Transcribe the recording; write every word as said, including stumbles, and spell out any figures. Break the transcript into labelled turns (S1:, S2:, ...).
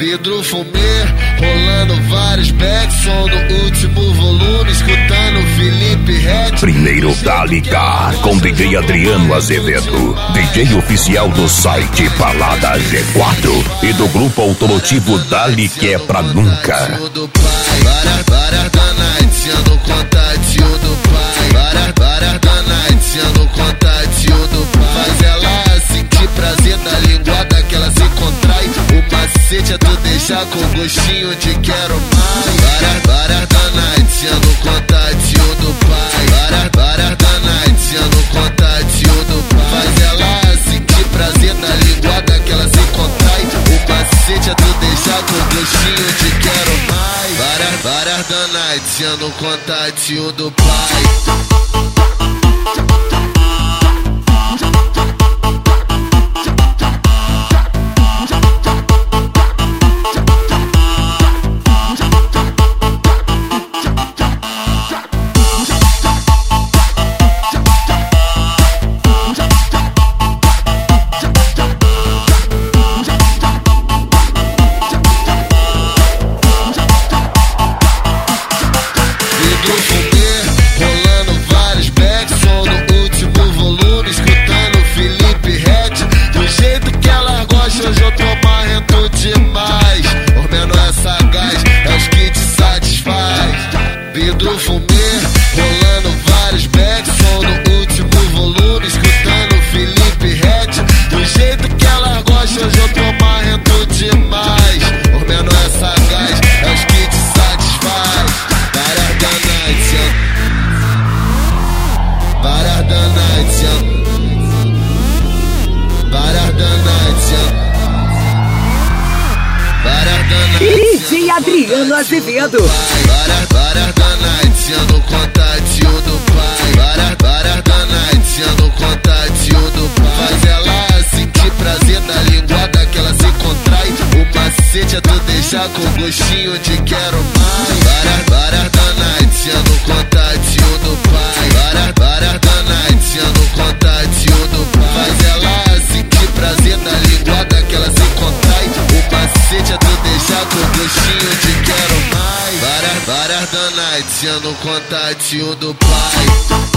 S1: vidro fumê, rolando vários backs, som no último volume, escutando Felipe Ret.
S2: Primeiro da ligar com D J Adriano Azevedo, D J oficial do site Balada G quatro e do grupo automotivo Dali que é pra nunca.
S1: Várias, várias da night, sendo contatinho do pai. Várias, várias da night, sendo contatinho do pai. Faz ela sentir prazer da linguada que ela se contrai. O macete é tu deixar com gostinho de quero mais. Várias, várias da night, sendo contatinho do pai. Várias, várias da night, sendo contatinho do pai. Faz ela sentir prazer da linguada que ela se contrai. O macete é tu deixar com gostinho de quero mais. Várias, várias da night, sendo contatinho do pai. Rolando vários backs, som no último volume, escutando Felipe Ret. Do jeito que ela gosta, hoje eu tô marrento demais. Por menos é sagaz, é os que te satisfaz. Vidro fumê, rolando vários backs, som no último volume, escutando Felipe Ret. Do jeito que ela gosta, hoje eu tô marrento demais. Por menos é sagaz, é os que te satisfaz. Várias da night, várias da night, várias da night, várias da night.
S3: D J Adriano Azevedo.
S1: Várias, várias da night, sendo contatinho do pai. Várias, várias da night, sendo contatinho do pai. Faz ela sentir prazer da linguada que ela se contrai. O macete é tu deixar com gostinho de quero mais. Várias, várias da night, sendo contatinho do pai. Várias, várias da night, sendo contatinho do pai. Faz ela sentir prazer da linguada que ela se contrai. O macete é tu deixar com gostinho de quero mais. Várias, várias da night, sendo contatinho do pai.